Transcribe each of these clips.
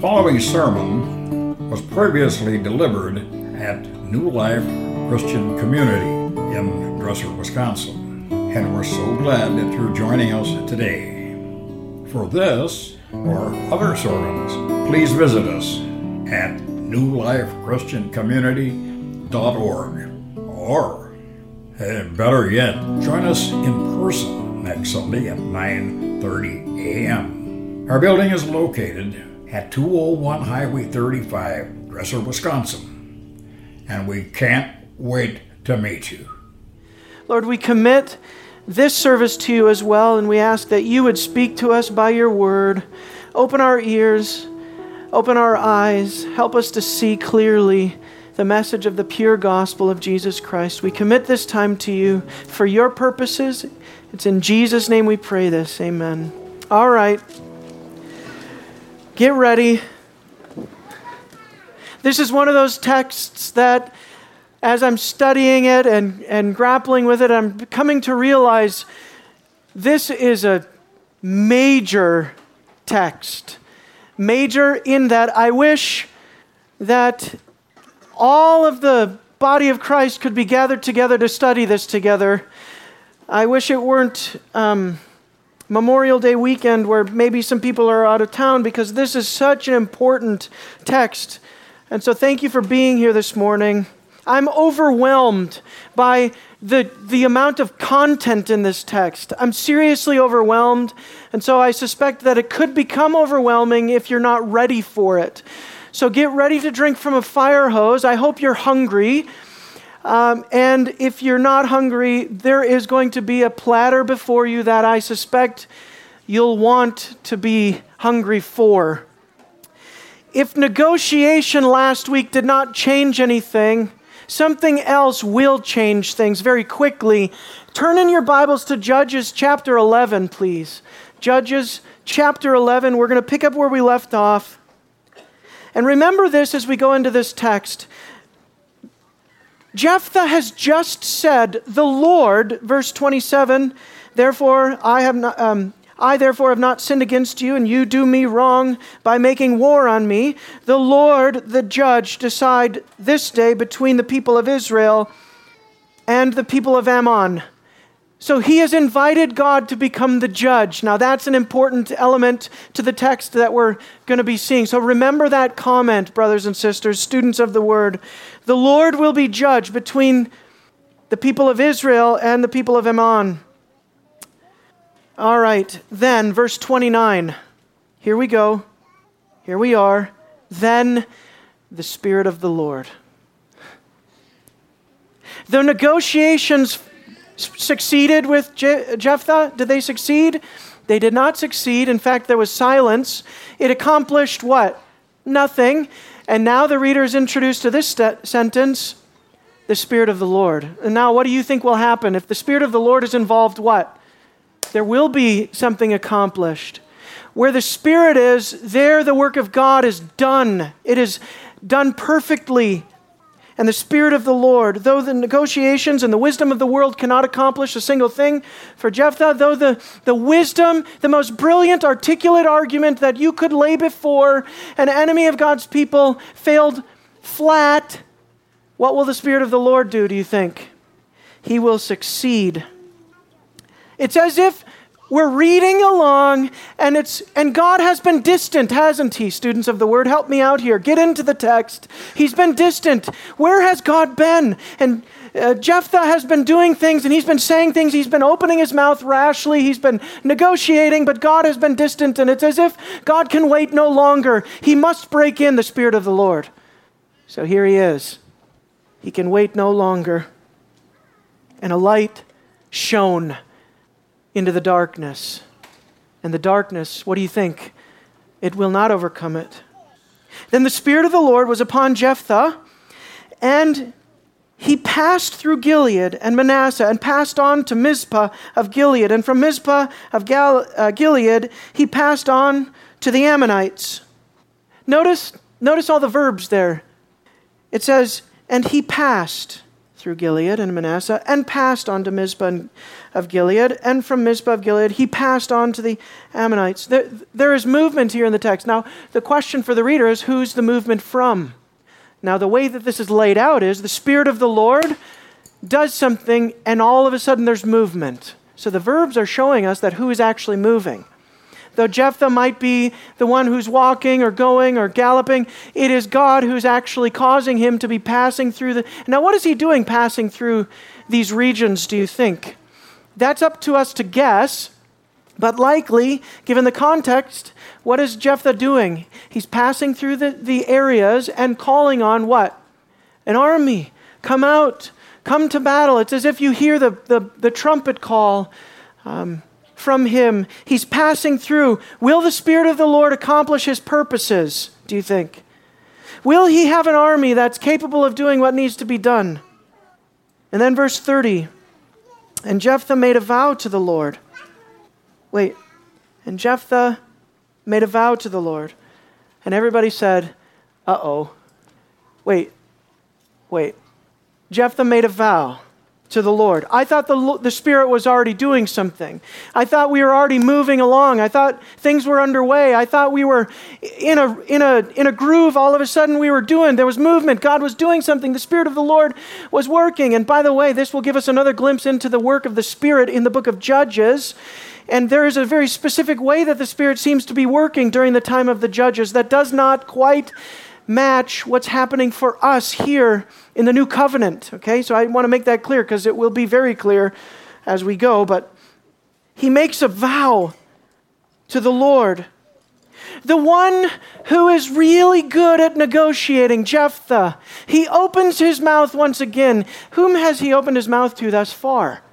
following sermon was previously delivered at New Life Christian Community in Dresser, Wisconsin, and we're so glad that you're joining us today. For this or other sermons, please visit us at newlifechristiancommunity.org, or better yet, join us in person next Sunday at 9:30 a.m. Our building is located at 201 Highway 35, Dresser, Wisconsin, and we can't wait to meet you. Lord, we commit this service to you as well, and we ask that you would speak to us by your word. Open our ears, open our eyes, help us to see clearly the message of the pure gospel of Jesus Christ. We commit this time to you for your purposes. It's in Jesus' name we pray this. Amen. All right. Get ready. This is one of those texts that, as I'm studying it and grappling with it, I'm coming to realize this is a major text. Major in that I wish that all of the body of Christ could be gathered together to study this together. I wish it weren't Memorial Day weekend where maybe some people are out of town, because this is such an important text. And so thank you for being here this morning. I'm overwhelmed by the amount of content in this text. I'm seriously overwhelmed, and so I suspect that it could become overwhelming if you're not ready for it. So get ready to drink from a fire hose. I hope you're hungry. And if you're not hungry, there is going to be a platter before you that I suspect you'll want to be hungry for. If negotiation last week did not change anything, something else will change things very quickly. Turn in your Bibles to Judges chapter 11, please. Judges chapter 11. We're going to pick up where we left off. And remember this as we go into this text. Jephthah has just said, the Lord, verse 27, therefore I therefore have not sinned against you, and you do me wrong by making war on me. The Lord, the judge, decide this day between the people of Israel and the people of Ammon. So he has invited God to become the judge. Now that's an important element to the text that we're going to be seeing. So remember that comment, brothers and sisters, students of the word. The Lord will be judge between the people of Israel and the people of Ammon. All right, then verse 29. Here we go. Here we are. Then the Spirit of the Lord. The negotiations succeeded with Jephthah. Did they succeed? They did not succeed. In fact, there was silence. It accomplished what? Nothing. And now the reader is introduced to this sentence, the Spirit of the Lord. And now what do you think will happen? If the Spirit of the Lord is involved, what? There will be something accomplished. Where the Spirit is, there the work of God is done. It is done perfectly. And the Spirit of the Lord, though the negotiations and the wisdom of the world cannot accomplish a single thing for Jephthah, though the wisdom, the most brilliant, articulate argument that you could lay before an enemy of God's people failed flat, what will the Spirit of the Lord do, do you think? He will succeed. It's as if we're reading along, and God has been distant, hasn't he, students of the word? Help me out here. Get into the text. He's been distant. Where has God been? And Jephthah has been doing things, and he's been saying things. He's been opening his mouth rashly. He's been negotiating, but God has been distant, and it's as if God can wait no longer. He must break in the Spirit of the Lord. So here he is. He can wait no longer. And a light shone into the darkness. And the darkness, what do you think? It will not overcome it. Then the Spirit of the Lord was upon Jephthah, and he passed through Gilead and Manasseh and passed on to Mizpah of Gilead. And from Mizpah of Gilead, he passed on to the Ammonites. Notice all the verbs there. It says, and he passed through Gilead and Manasseh, and passed on to Mizpah of Gilead, and from Mizpah of Gilead he passed on to the Ammonites. There is movement here in the text. Now, the question for the reader is, who's the movement from? Now, the way that this is laid out is the Spirit of the Lord does something, and all of a sudden there's movement. So the verbs are showing us that who is actually moving. Though Jephthah might be the one who's walking or going or galloping, it is God who's actually causing him to be passing through the... Now, what is he doing passing through these regions, do you think? That's up to us to guess, but likely, given the context, what is Jephthah doing? He's passing through the areas and calling on what? An army. Come out. Come to battle. It's as if you hear the trumpet call from him. He's passing through. Will the Spirit of the Lord accomplish his purposes, do you think? Will he have an army that's capable of doing what needs to be done? And then verse 30, and Jephthah made a vow to the Lord. And Jephthah made a vow to the Lord. And everybody said, uh-oh. Wait. Jephthah made a vow to the Lord. I thought the Spirit was already doing something. I thought we were already moving along. I thought things were underway. I thought we were in a groove. All of a sudden there was movement. God was doing something. The Spirit of the Lord was working. And by the way, this will give us another glimpse into the work of the Spirit in the book of Judges. And there is a very specific way that the Spirit seems to be working during the time of the Judges that does not quite match what's happening for us here in the new covenant. Okay, so I want to make that clear because it will be very clear as we go. But he makes a vow to the Lord. The one who is really good at negotiating, Jephthah, he opens his mouth once again. Whom has he opened his mouth to thus far?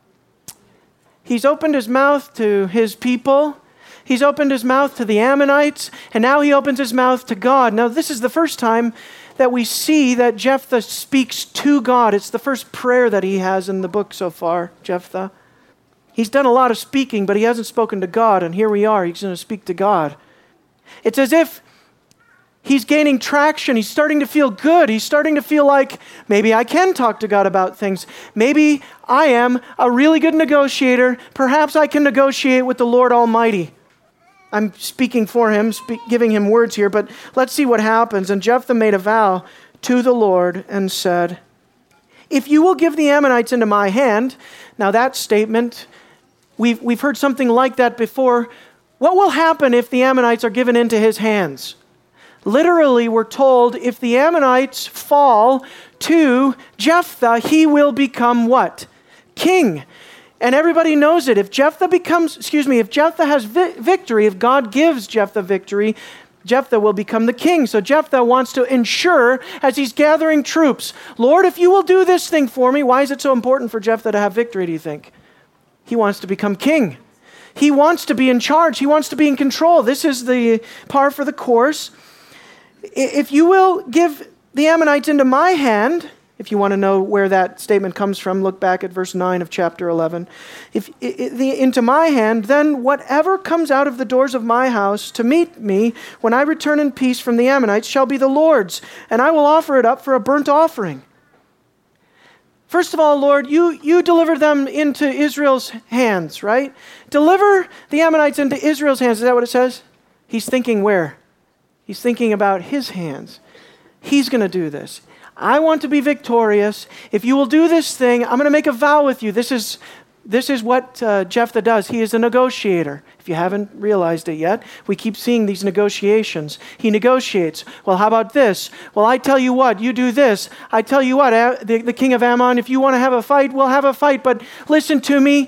He's opened his mouth to his people. He's opened his mouth to the Ammonites, and now he opens his mouth to God. Now, this is the first time that we see that Jephthah speaks to God. It's the first prayer that he has in the book so far, Jephthah. He's done a lot of speaking, but he hasn't spoken to God, and here we are. He's going to speak to God. It's as if he's gaining traction. He's starting to feel good. He's starting to feel like, maybe I can talk to God about things. Maybe I am a really good negotiator. Perhaps I can negotiate with the Lord Almighty. I'm speaking for him, giving him words here, but let's see what happens. And Jephthah made a vow to the Lord and said, if you will give the Ammonites into my hand, now that statement, we've heard something like that before. What will happen if the Ammonites are given into his hands? Literally, we're told if the Ammonites fall to Jephthah, he will become what? King. And everybody knows it. If Jephthah has victory, if God gives Jephthah victory, Jephthah will become the king. So Jephthah wants to ensure, as he's gathering troops, Lord, if you will do this thing for me, why is it so important for Jephthah to have victory, do you think? He wants to become king. He wants to be in charge. He wants to be in control. This is the par for the course. If you will give the Ammonites into my hand, if you want to know where that statement comes from, look back at verse 9 of chapter 11. Into my hand, then whatever comes out of the doors of my house to meet me when I return in peace from the Ammonites shall be the Lord's, and I will offer it up for a burnt offering. First of all, Lord, you deliver them into Israel's hands, right? Deliver the Ammonites into Israel's hands. Is that what it says? He's thinking where? He's thinking about his hands. He's going to do this. I want to be victorious. If you will do this thing, I'm going to make a vow with you. This is what Jephthah does. He is a negotiator. If you haven't realized it yet, we keep seeing these negotiations. He negotiates. Well, how about this? Well, I tell you what, you do this. I tell you what, the king of Ammon, if you want to have a fight, we'll have a fight, but listen to me.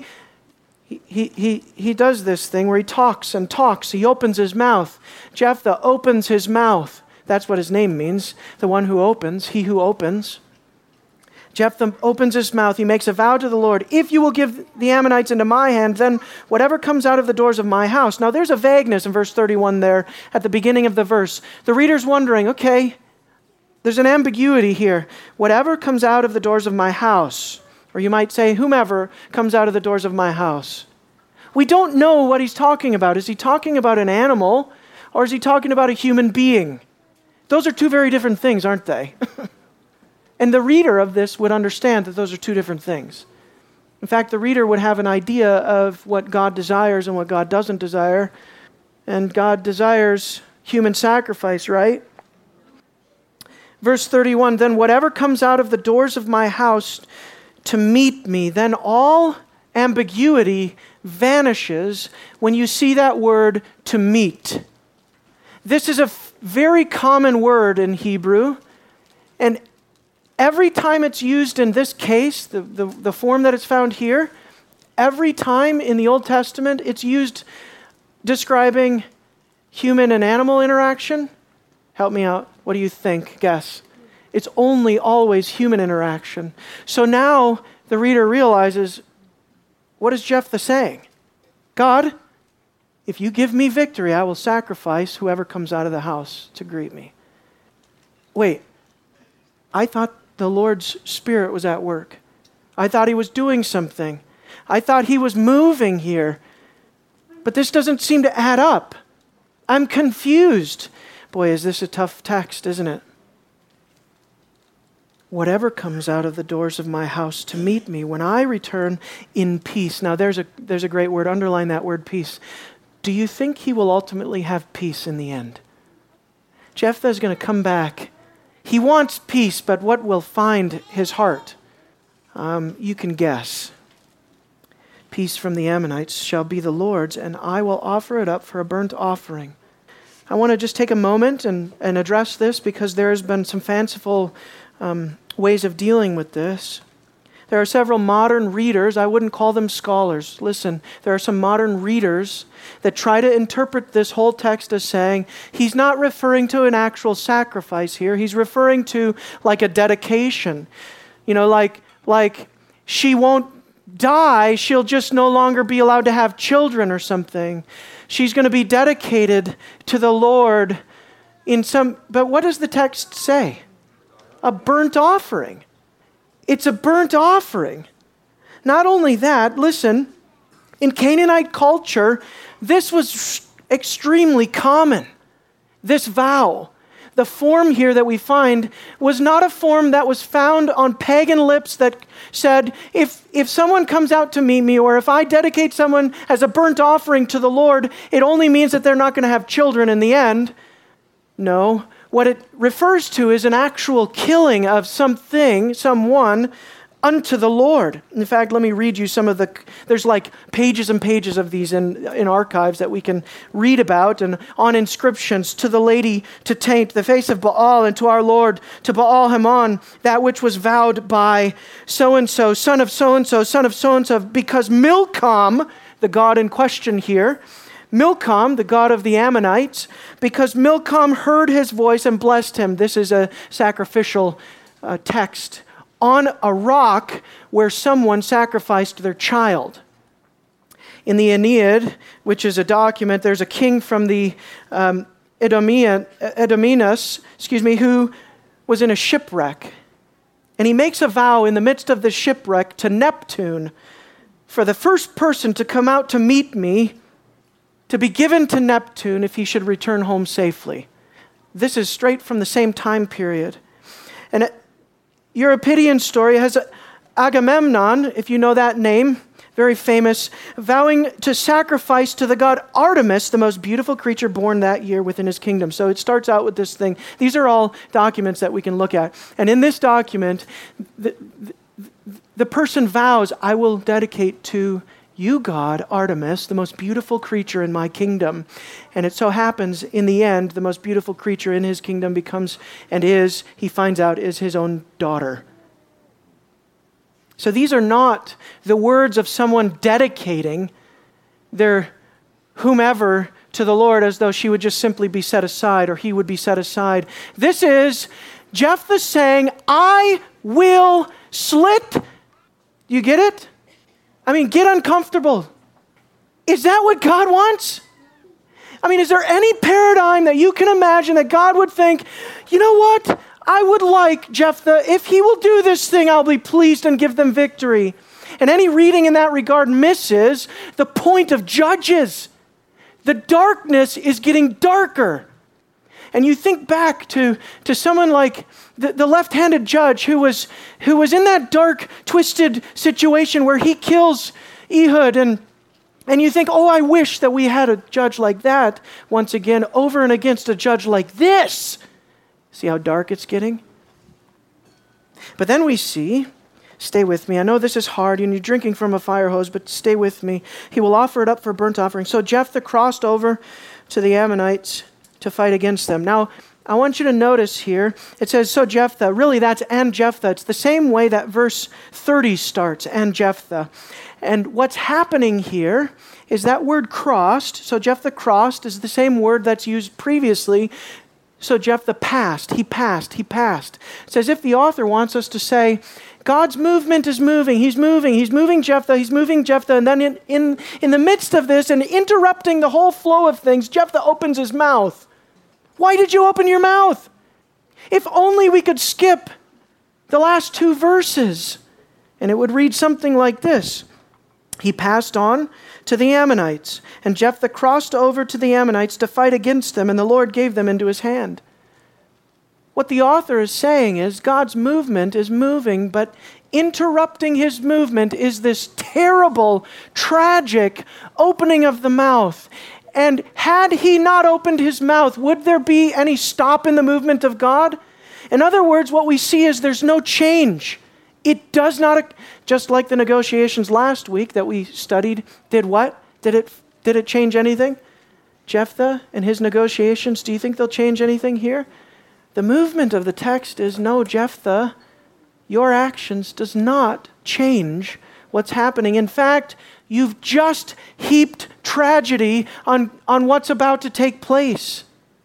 He does this thing where he talks and talks. He opens his mouth. Jephthah opens his mouth. That's what his name means, the one who opens, he who opens. Jephthah opens his mouth. He makes a vow to the Lord. If you will give the Ammonites into my hand, then whatever comes out of the doors of my house. Now there's a vagueness in verse 31 there at the beginning of the verse. The reader's wondering, okay, there's an ambiguity here. Whatever comes out of the doors of my house, or you might say whomever comes out of the doors of my house. We don't know what he's talking about. Is he talking about an animal or is he talking about a human being? Those are two very different things, aren't they? And the reader of this would understand that those are two different things. In fact, the reader would have an idea of what God desires and what God doesn't desire. And God desires human sacrifice, right? Verse 31, then whatever comes out of the doors of my house to meet me, then all ambiguity vanishes when you see that word to meet. This is a very common word in Hebrew, and every time it's used in this case, the form that it's found here, every time in the Old Testament it's used describing human and animal interaction. Help me out. What do you think? Guess. It's only always human interaction. So now the reader realizes, what is Jephthah saying? God, if you give me victory, I will sacrifice whoever comes out of the house to greet me. Wait, I thought the Lord's Spirit was at work. I thought he was doing something. I thought he was moving here. But this doesn't seem to add up. I'm confused. Boy, is this a tough text, isn't it? Whatever comes out of the doors of my house to meet me when I return in peace. Now there's a great word. Underline that word, peace. Do you think he will ultimately have peace in the end? Jephthah is going to come back. He wants peace, but what will find his heart? You can guess. Peace from the Ammonites shall be the Lord's, and I will offer it up for a burnt offering. I want to just take a moment and address this because there has been some fanciful ways of dealing with this. There are several modern readers, I wouldn't call them scholars. Listen, there are some modern readers that try to interpret this whole text as saying, he's not referring to an actual sacrifice here, he's referring to like a dedication. You know, like she won't die, she'll just no longer be allowed to have children or something. She's going to be dedicated to the Lord in some, but what does the text say? A burnt offering. It's a burnt offering. Not only that, listen, in Canaanite culture, this was extremely common. This vow, the form here that we find, was not a form that was found on pagan lips that said, if someone comes out to meet me, or if I dedicate someone as a burnt offering to the Lord, it only means that they're not going to have children in the end. No. What it refers to is an actual killing of someone, unto the Lord. In fact, let me read you some of there's like pages and pages of these in archives that we can read about, and on inscriptions, to the lady to taint the face of Baal, and to our Lord, to Baal Hamon, that which was vowed by so-and-so, son of so-and-so, son of so-and-so, because Milcom, the god in question here, Milcom, the god of the Ammonites, because Milcom heard his voice and blessed him. This is a sacrificial text. On a rock where someone sacrificed their child. In the Aeneid, which is a document, there's a king from the Edominus, who was in a shipwreck. And he makes a vow in the midst of the shipwreck to Neptune, for the first person to come out to meet me, to be given to Neptune if he should return home safely. This is straight from the same time period. And Euripidean story has Agamemnon, if you know that name, very famous, vowing to sacrifice to the god Artemis, the most beautiful creature born that year within his kingdom. So it starts out with this thing. These are all documents that we can look at. And in this document, the person vows, I will dedicate to you, God, Artemis, the most beautiful creature in my kingdom. And it so happens, in the end, the most beautiful creature in his kingdom becomes, and is, he finds out, is his own daughter. So these are not the words of someone dedicating their whomever to the Lord as though she would just simply be set aside or he would be set aside. This is Jephthah saying, I will slit. You get it? I mean, get uncomfortable. Is that what God wants? I mean, is there any paradigm that you can imagine that God would think, you know what? I would like Jephthah, if he will do this thing, I'll be pleased and give them victory. And any reading in that regard misses the point of Judges. The darkness is getting darker. And you think back to someone like the left-handed judge who was in that dark, twisted situation where he kills Ehud, and you think, oh, I wish that we had a judge like that once again over and against a judge like this. See how dark it's getting? But then we see, stay with me. I know this is hard and you're drinking from a fire hose, but stay with me. He will offer it up for burnt offering. So Jephthah crossed over to the Ammonites to fight against them. Now, I want you to notice here, it says, so Jephthah. Really, that's and Jephthah. It's the same way that verse 30 starts, and Jephthah. And what's happening here is that word crossed. So Jephthah crossed is the same word that's used previously. So Jephthah passed. He passed. He passed. It's as if the author wants us to say, God's movement is moving. He's moving. He's moving Jephthah. He's moving Jephthah. And then in the midst of this and interrupting the whole flow of things, Jephthah opens his mouth. Why did you open your mouth? If only we could skip the last two verses. And it would read something like this. He passed on to the Ammonites, and Jephthah crossed over to the Ammonites to fight against them, and the Lord gave them into his hand. What the author is saying is God's movement is moving, but interrupting his movement is this terrible, tragic opening of the mouth. And had he not opened his mouth, would there be any stop in the movement of God? In other words, what we see is there's no change. It does not, just like the negotiations last week that we studied, did what? Did it change anything? Jephthah and his negotiations, do you think they'll change anything here? The movement of the text is, no, Jephthah, your actions does not change what's happening. In fact, you've just heaped tragedy on what's about to take place.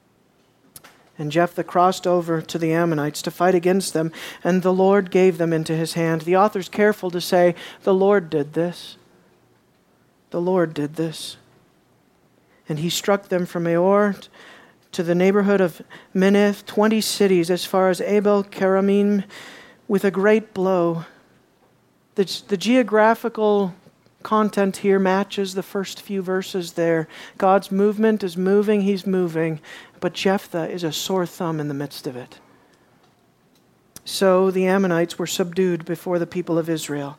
And Jephthah crossed over to the Ammonites to fight against them, and the Lord gave them into his hand. The author's careful to say, the Lord did this. The Lord did this. And he struck them from Aor to the neighborhood of Minnith, 20 cities as far as Abel Keramim, with a great blow. The geographical content here matches the first few verses there. God's movement is moving, he's moving, but Jephthah is a sore thumb in the midst of it. So the Ammonites were subdued before the people of Israel.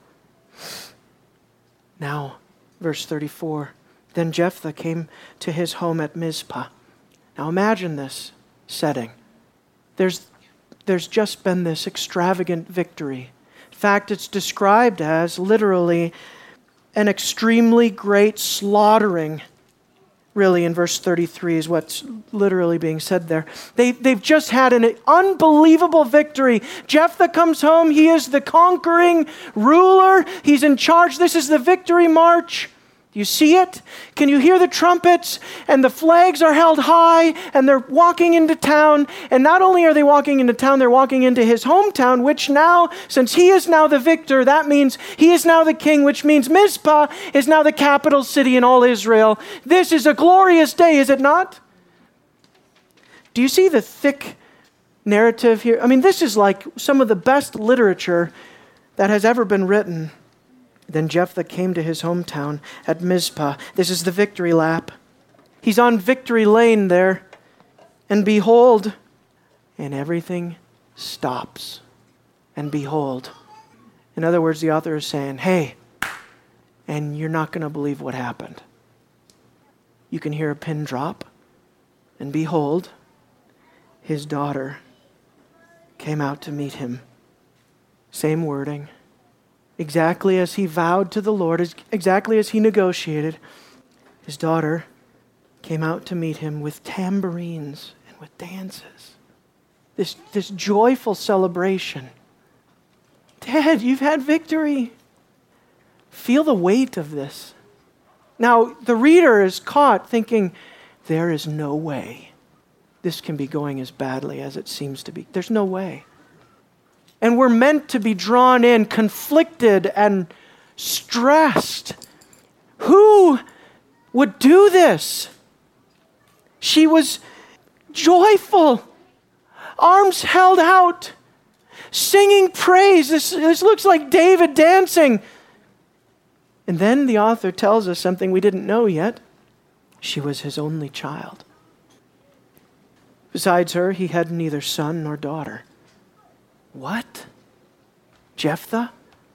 Now, verse 34, then Jephthah came to his home at Mizpah. Now imagine this setting. There's just been this extravagant victory. In fact, it's described as literally an extremely great slaughtering. Really, in verse 33 is what's literally being said there. They've just had an unbelievable victory. Jephthah comes home. He is the conquering ruler. He's in charge. This is the victory march. Do you see it? Can you hear the trumpets? And the flags are held high, and they're walking into town. And not only are they walking into town, they're walking into his hometown, which now, since he is now the victor, that means he is now the king, which means Mizpah is now the capital city in all Israel. This is a glorious day, is it not? Do you see the thick narrative here? I mean, this is like some of the best literature that has ever been written. Then Jephthah came to his hometown at Mizpah. This is the victory lap. He's on victory lane there. And behold, and everything stops. And behold. In other words, the author is saying, hey, and you're not going to believe what happened. You can hear a pin drop. And behold, his daughter came out to meet him. Same wording. Exactly as he vowed to the Lord, exactly as he negotiated, his daughter came out to meet him with tambourines and with dances. This joyful celebration. Dad, you've had victory. Feel the weight of this. Now, the reader is caught thinking, there is no way this can be going as badly as it seems to be. There's no way. And we're meant to be drawn in, conflicted and stressed. Who would do this? She was joyful, arms held out, singing praise. This looks like David dancing. And then the author tells us something we didn't know yet. She was his only child. Besides her, he had neither son nor daughter. What? Jephthah?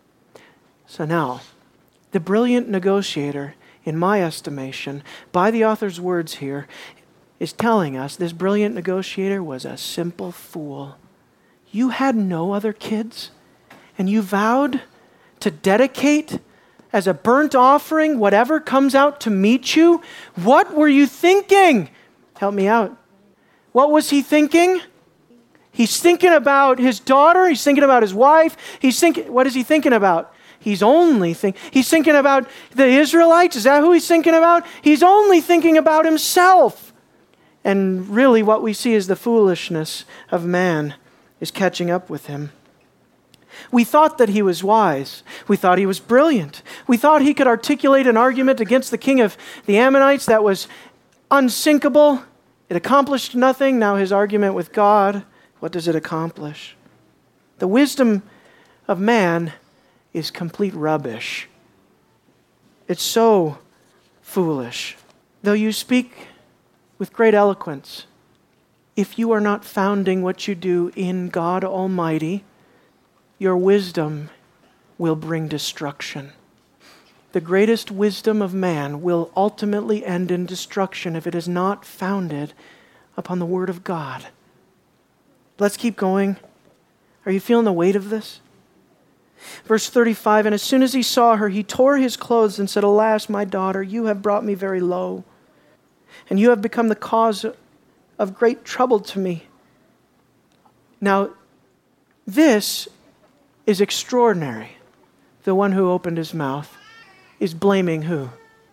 So now, the brilliant negotiator, in my estimation, by the author's words here, is telling us this brilliant negotiator was a simple fool. You had no other kids, and you vowed to dedicate as a burnt offering whatever comes out to meet you? What were you thinking? Help me out. What was he thinking? He's thinking about his daughter. He's thinking about his wife. What is he thinking about? He's thinking about the Israelites. Is that who he's thinking about? He's only thinking about himself. And really what we see is the foolishness of man is catching up with him. We thought that he was wise. We thought he was brilliant. We thought he could articulate an argument against the king of the Ammonites that was unsinkable. It accomplished nothing. Now his argument with God, what does it accomplish? The wisdom of man is complete rubbish. It's so foolish. Though you speak with great eloquence, if you are not founding what you do in God Almighty, your wisdom will bring destruction. The greatest wisdom of man will ultimately end in destruction if it is not founded upon the Word of God. Let's keep going. Are you feeling the weight of this? Verse 35, and as soon as he saw her, he tore his clothes and said, Alas, my daughter, you have brought me very low, and you have become the cause of great trouble to me. Now, this is extraordinary. The one who opened his mouth is blaming who?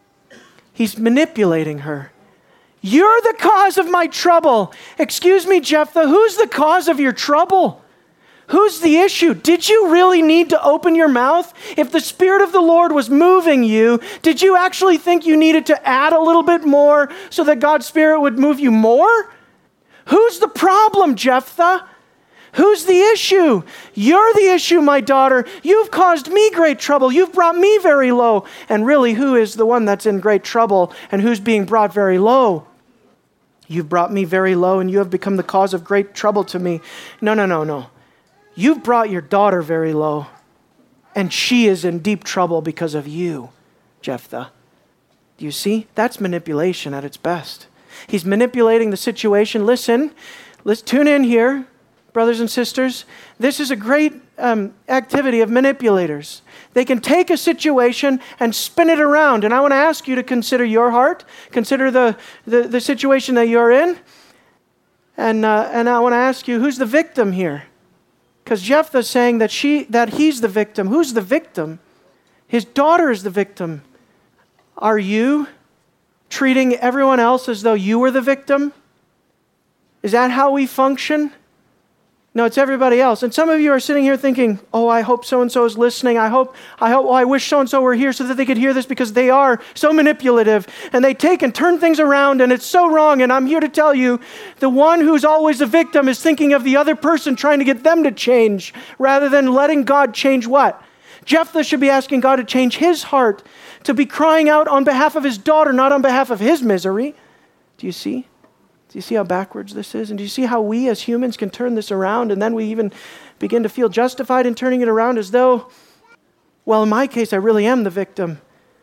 He's manipulating her. You're the cause of my trouble. Excuse me, Jephthah, who's the cause of your trouble? Who's the issue? Did you really need to open your mouth? If the Spirit of the Lord was moving you, did you actually think you needed to add a little bit more so that God's Spirit would move you more? Who's the problem, Jephthah? Who's the issue? You're the issue, my daughter. You've caused me great trouble. You've brought me very low. And really, who is the one that's in great trouble and who's being brought very low? You've brought me very low and you have become the cause of great trouble to me. No. You've brought your daughter very low and she is in deep trouble because of you, Jephthah. Do you see? That's manipulation at its best. He's manipulating the situation. Listen, let's tune in here. Brothers and sisters, this is a great activity of manipulators. They can take a situation and spin it around. And I want to ask you to consider your heart. Consider the situation that you're in. And I want to ask you, who's the victim here? Because Jephthah's saying that he's the victim. Who's the victim? His daughter is the victim. Are you treating everyone else as though you were the victim? Is that how we function? No, it's everybody else. And some of you are sitting here thinking, oh, I hope so-and-so is listening. I wish so-and-so were here so that they could hear this, because they are so manipulative and they take and turn things around and it's so wrong. And I'm here to tell you, the one who's always the victim is thinking of the other person, trying to get them to change rather than letting God change what? Jephthah should be asking God to change his heart, to be crying out on behalf of his daughter, not on behalf of his misery. Do you see? Do you see how backwards this is? And do you see how we as humans can turn this around, and then we even begin to feel justified in turning it around as though, well, in my case, I really am the victim.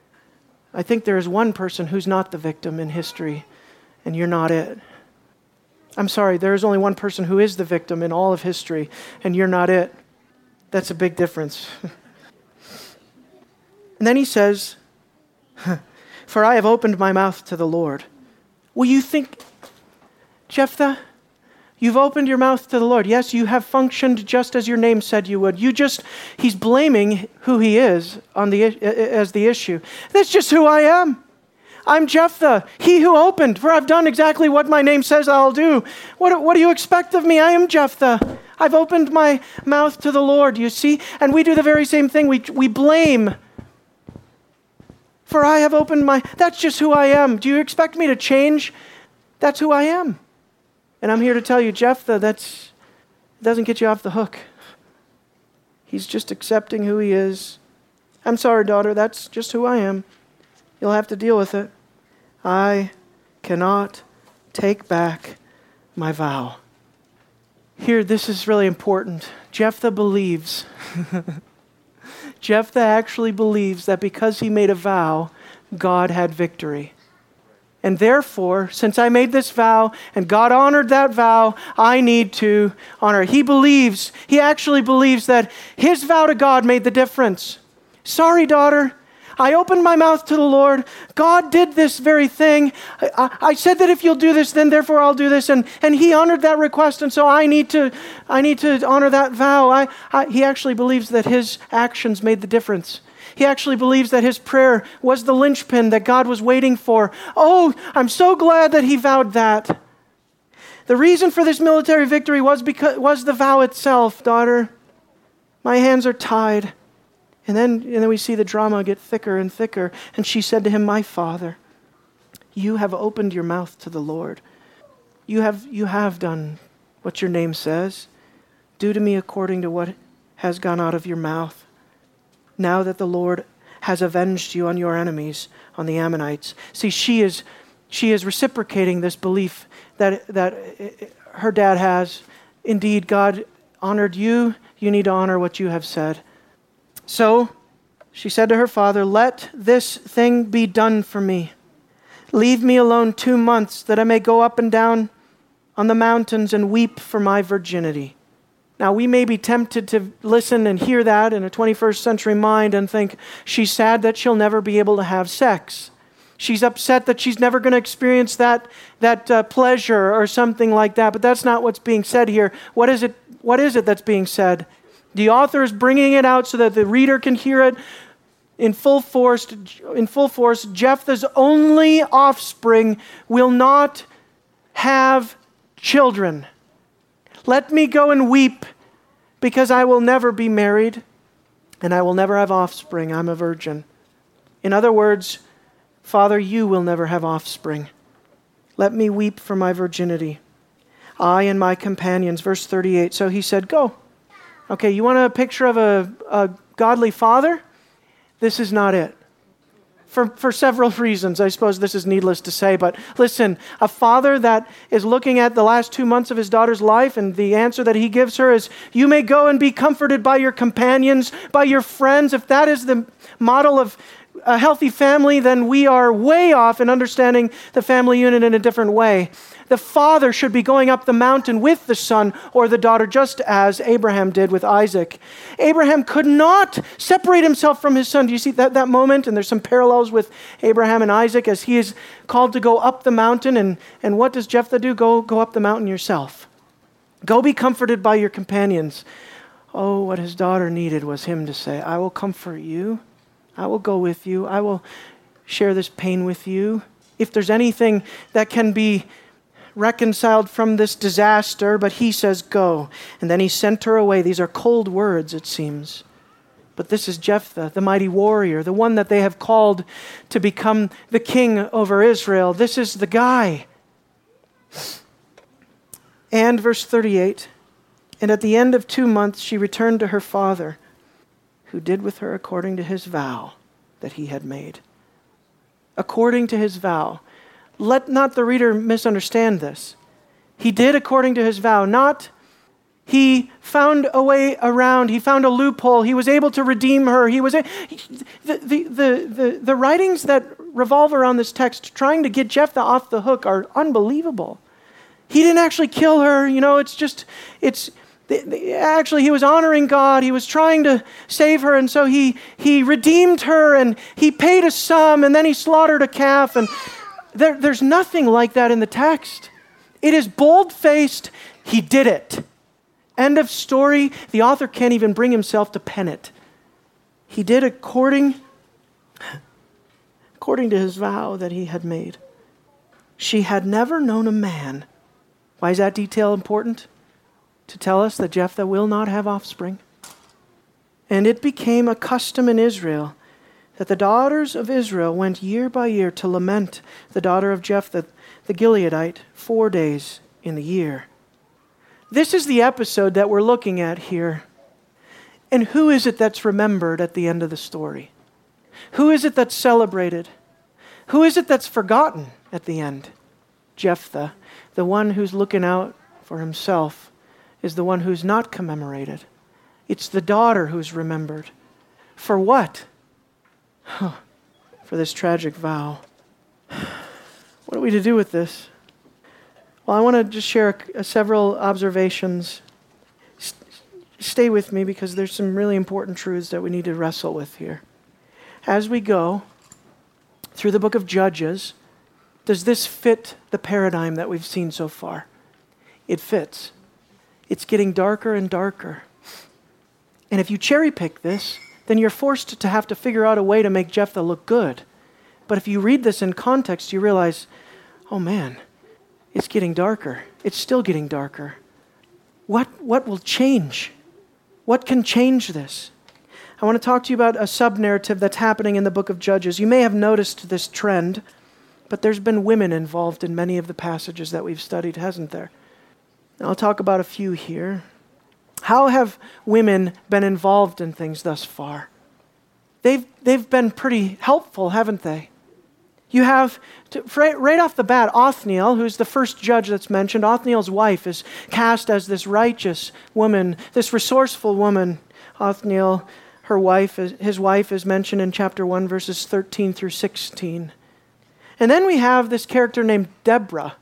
I think there is one person who's not the victim in history, and you're not it. I'm sorry, there is only one person who is the victim in all of history, and you're not it. That's a big difference. And then he says, for I have opened my mouth to the Lord. Will you think, Jephthah, you've opened your mouth to the Lord. Yes, you have functioned just as your name said you would. He's blaming who he is as the issue. That's just who I am. I'm Jephthah, he who opened, for I've done exactly what my name says I'll do. What do you expect of me? I am Jephthah. I've opened my mouth to the Lord, you see? And we do the very same thing. We blame. For I have opened that's just who I am. Do you expect me to change? That's who I am. And I'm here to tell you, Jephthah, that doesn't get you off the hook. He's just accepting who he is. I'm sorry, daughter, that's just who I am. You'll have to deal with it. I cannot take back my vow. Here, this is really important. Jephthah believes. Jephthah actually believes that because he made a vow, God had victory. And therefore, since I made this vow and God honored that vow, I need to honor it. He actually believes that his vow to God made the difference. Sorry, daughter. I opened my mouth to the Lord. God did this very thing. I said that if you'll do this, then therefore I'll do this. And he honored that request. And so I need to honor that vow. He actually believes that his actions made the difference. He actually believes that his prayer was the linchpin that God was waiting for. Oh, I'm so glad that he vowed that. The reason for this military victory was the vow itself, daughter. My hands are tied. And then we see the drama get thicker and thicker. And she said to him, my father, you have opened your mouth to the Lord. You have done what your name says. Do to me according to what has gone out of your mouth. Now that the Lord has avenged you on your enemies, on the Ammonites. See, she is reciprocating this belief that her dad has. Indeed, God honored you. You need to honor what you have said. So she said to her father, let this thing be done for me. Leave me alone 2 months that I may go up and down on the mountains and weep for my virginity. Now, we may be tempted to listen and hear that in a 21st century mind and think she's sad that she'll never be able to have sex. She's upset that she's never going to experience that pleasure or something like that. But that's not what's being said here. What is it that's being said? The author is bringing it out so that the reader can hear it in full force. Jephthah's only offspring will not have children. Let me go and weep, because I will never be married and I will never have offspring. I'm a virgin. In other words, Father, you will never have offspring. Let me weep for my virginity. I and my companions. Verse 38. So he said, go. Okay, you want a picture of a godly father? This is not it. For several reasons. I suppose this is needless to say, but listen, a father that is looking at the last 2 months of his daughter's life, and the answer that he gives her is, you may go and be comforted by your companions, by your friends. If that is the model of a healthy family, then we are way off in understanding the family unit in a different way. The father should be going up the mountain with the son or the daughter, just as Abraham did with Isaac. Abraham could not separate himself from his son. Do you see that moment? And there's some parallels with Abraham and Isaac as he is called to go up the mountain. And what does Jephthah do? Go up the mountain yourself. Go be comforted by your companions. Oh, what his daughter needed was him to say, I will comfort you. I will go with you. I will share this pain with you. If there's anything that can be reconciled from this disaster, but he says, go. And then he sent her away. These are cold words, it seems. But this is Jephthah, the mighty warrior, the one that they have called to become the king over Israel. This is the guy. And verse 38, and at the end of 2 months, she returned to her father, who did with her according to his vow that he had made. According to his vow. Let not the reader misunderstand this. He did according to his vow, not he found a way around, he found a loophole, he was able to redeem her. The writings that revolve around this text trying to get Jephthah off the hook are unbelievable. He didn't actually kill her, actually, he was honoring God. He was trying to save her, and so he redeemed her, and he paid a sum, and then he slaughtered a calf, and there's nothing like that in the text. It is bold-faced. He did it. End of story. The author can't even bring himself to pen it. He did according to his vow that he had made. She had never known a man. Why is that detail important? To tell us that Jephthah will not have offspring. And it became a custom in Israel that the daughters of Israel went year by year to lament the daughter of Jephthah, the Gileadite, 4 days in the year. This is the episode that we're looking at here. And who is it that's remembered at the end of the story? Who is it that's celebrated? Who is it that's forgotten at the end? Jephthah, the one who's looking out for himself, is the one who's not commemorated. It's the daughter who's remembered. For what? For this tragic vow. What are we to do with this? Well, I want to just share several observations. Stay with me because there's some really important truths that we need to wrestle with here. As we go through the book of Judges, does this fit the paradigm that we've seen so far? It fits. It's getting darker and darker. And if you cherry pick this, then you're forced to have to figure out a way to make Jephthah look good. But if you read this in context, you realize, oh man, it's getting darker. It's still getting darker. What will change? What can change this? I want to talk to you about a sub-narrative that's happening in the book of Judges. You may have noticed this trend, but there's been women involved in many of the passages that we've studied, hasn't there? And I'll talk about a few here. How have women been involved in things thus far? They've been pretty helpful, haven't they? You have, right off the bat, Othniel, who's the first judge that's mentioned. Othniel's wife is cast as this righteous woman, this resourceful woman. Othniel, his wife is mentioned in chapter 1, verses 13 through 16. And then we have this character named Deborah,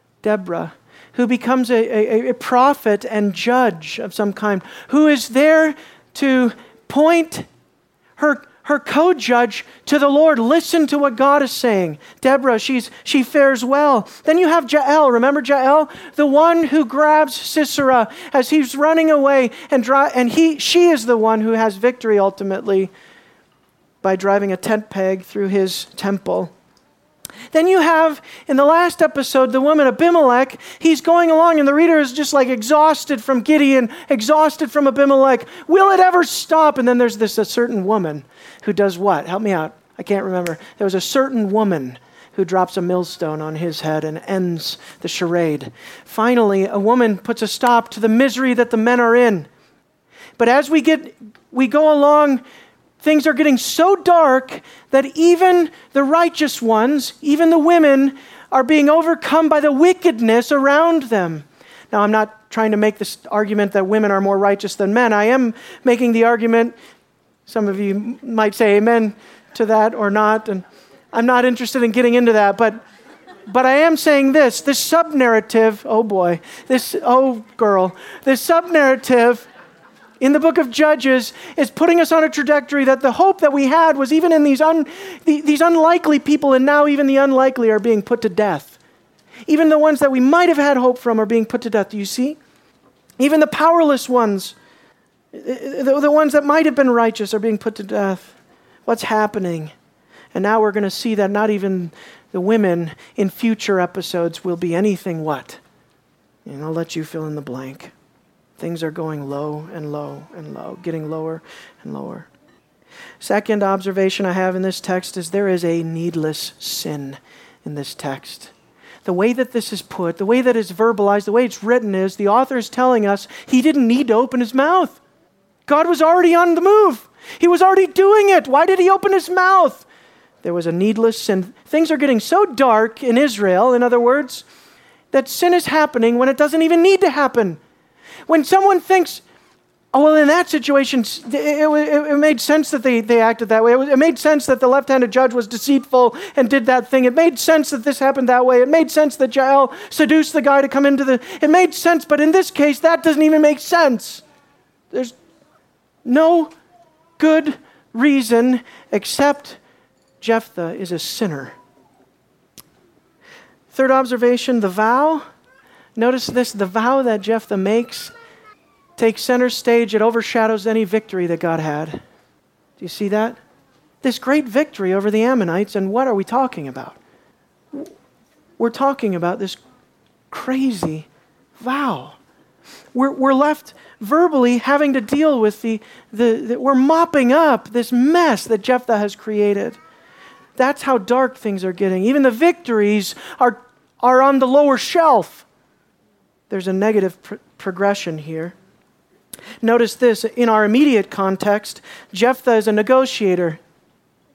who becomes a prophet and judge of some kind, who is there to point her co-judge to the Lord. Listen to what God is saying. Deborah, she fares well. Then you have Jael. Remember Jael? The one who grabs Sisera as he's running away, she is the one who has victory ultimately by driving a tent peg through his temple. Then you have, in the last episode, the woman Abimelech. He's going along and the reader is just like exhausted from Gideon, exhausted from Abimelech. Will it ever stop? And then there's a certain woman who does what? Help me out. I can't remember. There was a certain woman who drops a millstone on his head and ends the charade. Finally, a woman puts a stop to the misery that the men are in. But as we go along, things are getting so dark that even the righteous ones, even the women, are being overcome by the wickedness around them. Now, I'm not trying to make this argument that women are more righteous than men. I am making the argument, some of you might say amen to that or not, and I'm not interested in getting into that, but I am saying this sub-narrative, this sub-narrative in the book of Judges is putting us on a trajectory that the hope that we had was even in these unlikely people, and now even the unlikely are being put to death. Even the ones that we might have had hope from are being put to death. Do you see? Even the powerless ones, the ones that might have been righteous, are being put to death. What's happening? And now we're going to see that not even the women in future episodes will be anything what? And I'll let you fill in the blank. Things are going low and low and low, getting lower and lower. Second observation I have in this text is there is a needless sin in this text. The way that this is put, the way that it's verbalized, the way it's written is the author is telling us he didn't need to open his mouth. God was already on the move. He was already doing it. Why did he open his mouth? There was a needless sin. Things are getting so dark in Israel, in other words, that sin is happening when it doesn't even need to happen. When someone thinks, oh, well, in that situation, it made sense that they acted that way. It made sense that the left-handed judge was deceitful and did that thing. It made sense that this happened that way. It made sense that Jael seduced the guy to come into It made sense, but in this case, that doesn't even make sense. There's no good reason except Jephthah is a sinner. Third observation, the vow. Notice this, the vow that Jephthah makes takes center stage. It overshadows any victory that God had. Do you see that? This great victory over the Ammonites, and what are we talking about? We're talking about this crazy vow. We're left verbally having to deal with we're mopping up this mess that Jephthah has created. That's how dark things are getting. Even the victories are on the lower shelf. There's a negative progression here. Notice this, in our immediate context, Jephthah is a negotiator.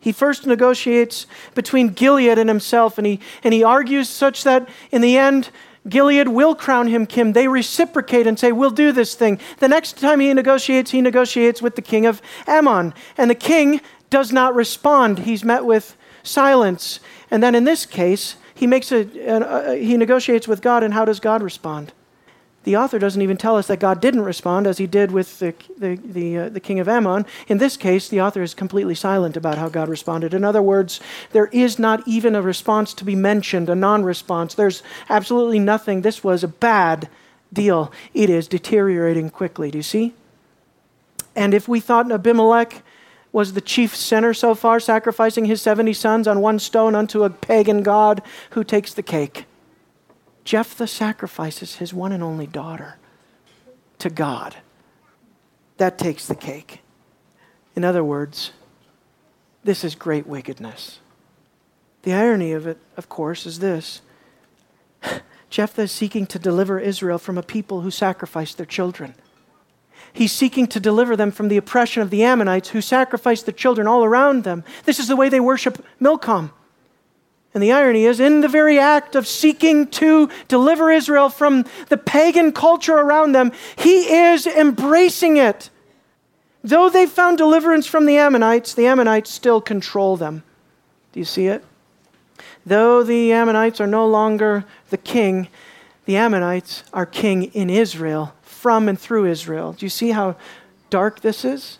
He first negotiates between Gilead and himself, and he argues such that in the end, Gilead will crown him king. They reciprocate and say, we'll do this thing. The next time he negotiates with the king of Ammon. And the king does not respond. He's met with silence. And then in this case, he negotiates with God, and how does God respond? The author doesn't even tell us that God didn't respond as he did with the king of Ammon. In this case, the author is completely silent about how God responded. In other words, there is not even a response to be mentioned, a non-response. There's absolutely nothing. This was a bad deal. It is deteriorating quickly. Do you see? And if we thought Abimelech was the chief sinner so far, sacrificing his 70 sons on one stone unto a pagan god, who takes the cake? Jephthah sacrifices his one and only daughter to God. That takes the cake. In other words, this is great wickedness. The irony of it, of course, is this. Jephthah is seeking to deliver Israel from a people who sacrifice their children. He's seeking to deliver them from the oppression of the Ammonites who sacrifice their children all around them. This is the way they worship Milcom. And the irony is, in the very act of seeking to deliver Israel from the pagan culture around them, he is embracing it. Though they found deliverance from the Ammonites still control them. Do you see it? Though the Ammonites are no longer the king, the Ammonites are king in Israel, from and through Israel. Do you see how dark this is?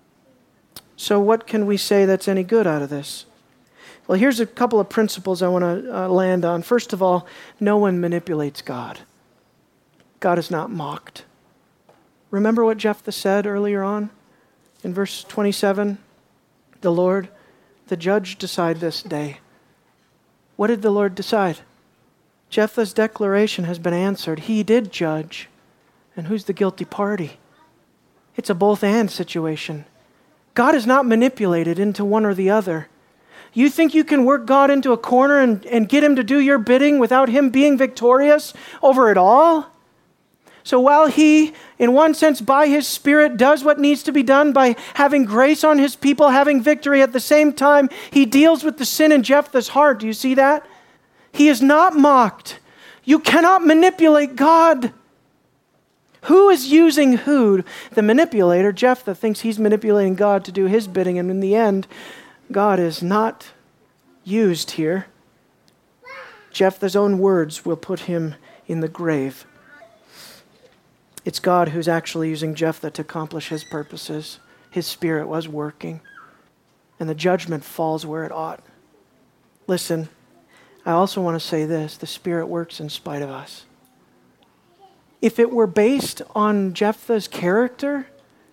So what can we say that's any good out of this? Well, here's a couple of principles I want to land on. First of all, no one manipulates God. God is not mocked. Remember what Jephthah said earlier on in verse 27? The Lord, the judge, decide this day. What did the Lord decide? Jephthah's declaration has been answered. He did judge. And who's the guilty party? It's a both-and situation. God is not manipulated into one or the other. You think you can work God into a corner and get him to do your bidding without him being victorious over it all? So while he, in one sense, by his Spirit, does what needs to be done by having grace on his people, having victory, at the same time, he deals with the sin in Jephthah's heart. Do you see that? He is not mocked. You cannot manipulate God. Who is using who? The manipulator, Jephthah, thinks he's manipulating God to do his bidding, and in the end, God is not used here. Jephthah's own words will put him in the grave. It's God who's actually using Jephthah to accomplish his purposes. His Spirit was working, and the judgment falls where it ought. Listen, I also want to say this. The Spirit works in spite of us. If it were based on Jephthah's character,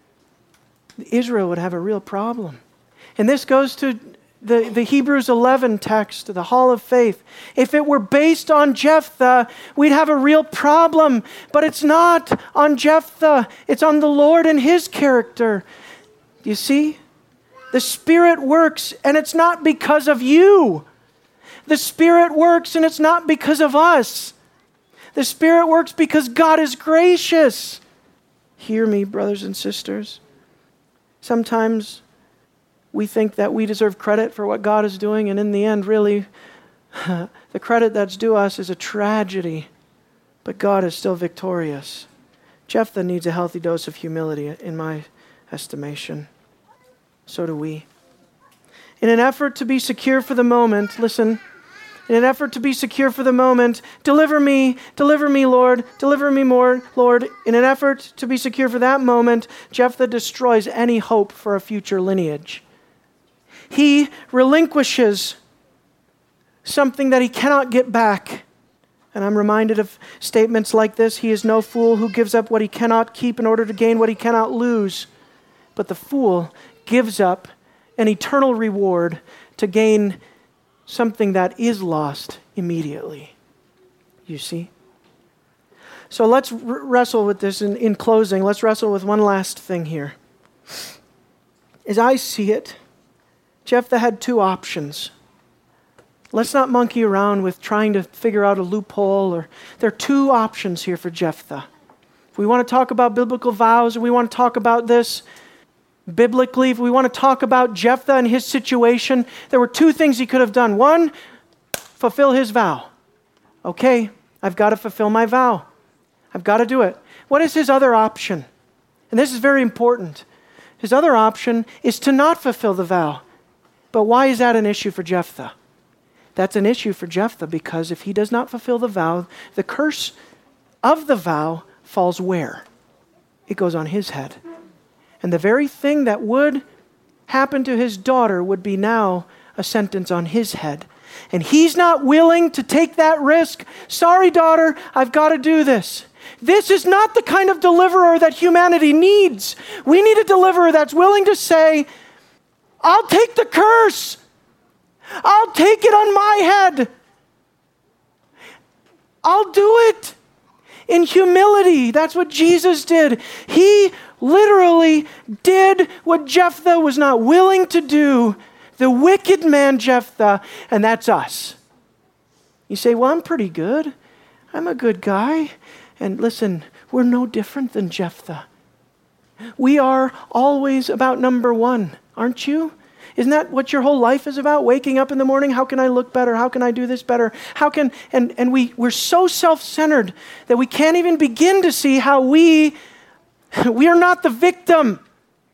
Israel would have a real problem. And this goes to the Hebrews 11 text, the Hall of Faith. If it were based on Jephthah, we'd have a real problem. But it's not on Jephthah. It's on the Lord and his character. You see? The Spirit works, and it's not because of you. The Spirit works, and it's not because of us. The Spirit works because God is gracious. Hear me, brothers and sisters. Sometimes we think that we deserve credit for what God is doing, and in the end, really, the credit that's due us is a tragedy. But God is still victorious. Jephthah needs a healthy dose of humility, in my estimation. So do we. In an effort to be secure for the moment, listen, in an effort to be secure for the moment, deliver me, Lord, deliver me more, Lord. In an effort to be secure for that moment, Jephthah destroys any hope for a future lineage. He relinquishes something that he cannot get back. And I'm reminded of statements like this. He is no fool who gives up what he cannot keep in order to gain what he cannot lose. But the fool gives up an eternal reward to gain something that is lost immediately. You see? So let's wrestle with this in closing. Let's wrestle with one last thing here. As I see it, Jephthah had two options. Let's not monkey around with trying to figure out a loophole. There are two options here for Jephthah. If we want to talk about biblical vows, or we want to talk about this, Biblically, if we want to talk about Jephthah and his situation, there were two things he could have done. One, fulfill his vow. Okay, I've got to fulfill my vow. I've got to do it. What is his other option? And this is very important. His other option is to not fulfill the vow. But why is that an issue for Jephthah? That's an issue for Jephthah because if he does not fulfill the vow, the curse of the vow falls where? It goes on his head. And the very thing that would happen to his daughter would be now a sentence on his head. And he's not willing to take that risk. Sorry, daughter, I've got to do this. This is not the kind of deliverer that humanity needs. We need a deliverer that's willing to say, I'll take the curse. I'll take it on my head. I'll do it. In humility, that's what Jesus did. He literally did what Jephthah was not willing to do. The wicked man Jephthah, and that's us. You say, well, I'm pretty good. I'm a good guy. And listen, we're no different than Jephthah. We are always about number one, aren't you? Isn't that what your whole life is about? Waking up in the morning, how can I look better? How can I do this better? We're so self-centered that we can't even begin to see how we are not the victim.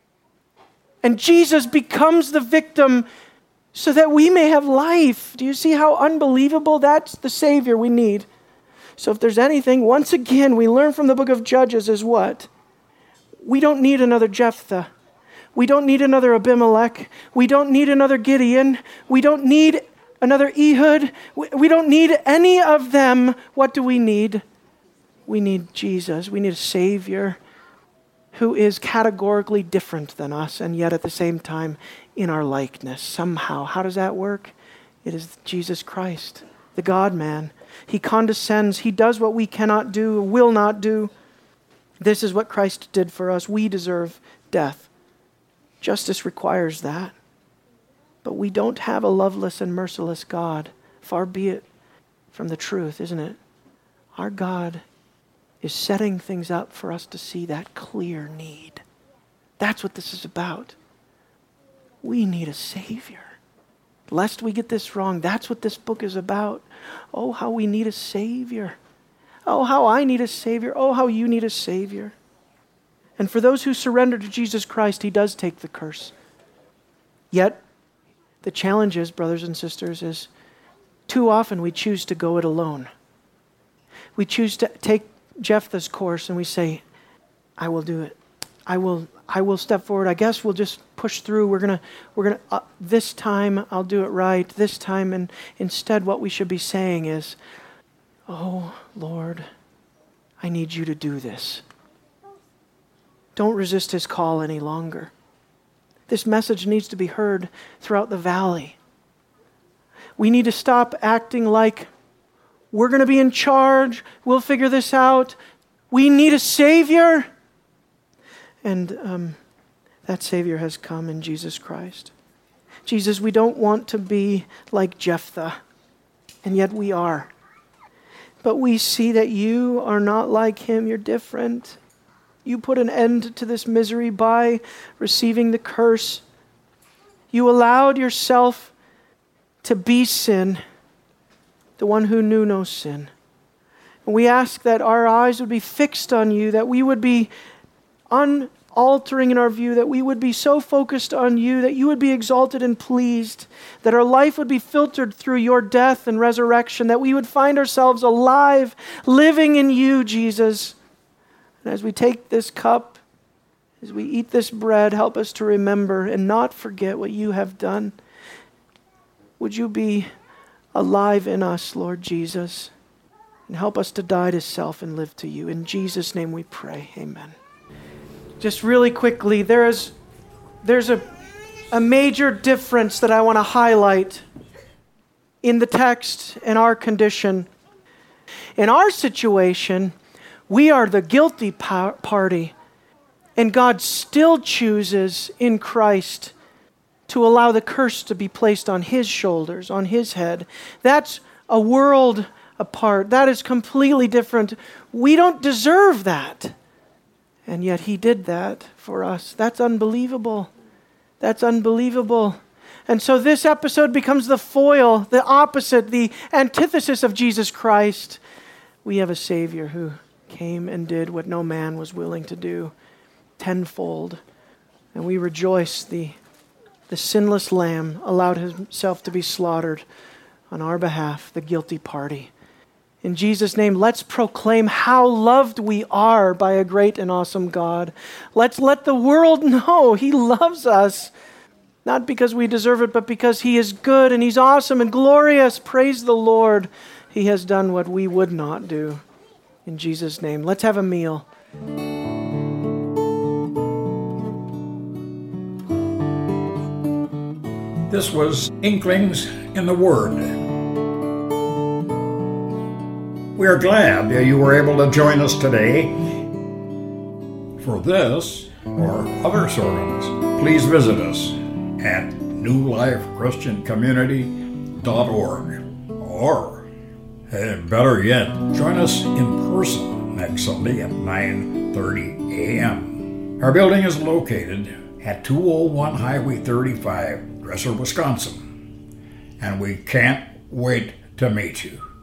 And Jesus becomes the victim so that we may have life. Do you see how unbelievable? That's the Savior we need. So if there's anything, once again, we learn from the book of Judges is what? We don't need another Jephthah. We don't need another Abimelech. We don't need another Gideon. We don't need another Ehud. We don't need any of them. What do we need? We need Jesus. We need a Savior who is categorically different than us and yet at the same time in our likeness somehow. How does that work? It is Jesus Christ, the God-man. He condescends. He does what we cannot do, will not do. This is what Christ did for us. We deserve death. Justice requires that. But we don't have a loveless and merciless God. Far be it from the truth, isn't it? Our God is setting things up for us to see that clear need. That's what this is about. We need a Savior. Lest we get this wrong, that's what this book is about. Oh, how we need a Savior. Oh, how I need a Savior. Oh, how you need a Savior. And for those who surrender to Jesus Christ, He does take the curse. Yet, the challenge is, brothers and sisters, is too often we choose to go it alone. We choose to take Jephthah's course and we say, I will do it. I will step forward. I guess we'll just push through. We're gonna. This time I'll do it right. This time, and instead, what we should be saying is, "Oh Lord, I need you to do this." Don't resist His call any longer. This message needs to be heard throughout the valley. We need to stop acting like we're going to be in charge. We'll figure this out. We need a Savior. And that Savior has come in Jesus Christ. Jesus, we don't want to be like Jephthah, and yet we are. But we see that you are not like him. You're different. You put an end to this misery by receiving the curse. You allowed yourself to be sin, the one who knew no sin. And we ask that our eyes would be fixed on you, that we would be unaltering in our view, that we would be so focused on you, that you would be exalted and pleased, that our life would be filtered through your death and resurrection, that we would find ourselves alive, living in you, Jesus. And as we take this cup, as we eat this bread, help us to remember and not forget what you have done. Would you be alive in us, Lord Jesus, and help us to die to self and live to you. In Jesus' name we pray. Amen. Just really quickly, there's a major difference that I want to highlight in the text and our condition. In our situation, we are the guilty party, and God still chooses in Christ to allow the curse to be placed on His shoulders, on His head. That's a world apart. That is completely different. We don't deserve that. And yet he did that for us. That's unbelievable. That's unbelievable. And so this episode becomes the foil, the opposite, the antithesis of Jesus Christ. We have a Savior who came and did what no man was willing to do, tenfold. And we rejoice the sinless Lamb allowed himself to be slaughtered on our behalf, the guilty party. In Jesus' name, let's proclaim how loved we are by a great and awesome God. Let's let the world know he loves us, not because we deserve it, but because he is good and he's awesome and glorious. Praise the Lord. He has done what we would not do. In Jesus' name, let's have a meal. This was Inklings in the Word. We are glad that you were able to join us today. For this or other sermons, please visit us at newlifechristiancommunity.org, or better yet, join us in person next Sunday at 9:30 a.m. Our building is located at 201 Highway 35, Dresser, Wisconsin, and we can't wait to meet you.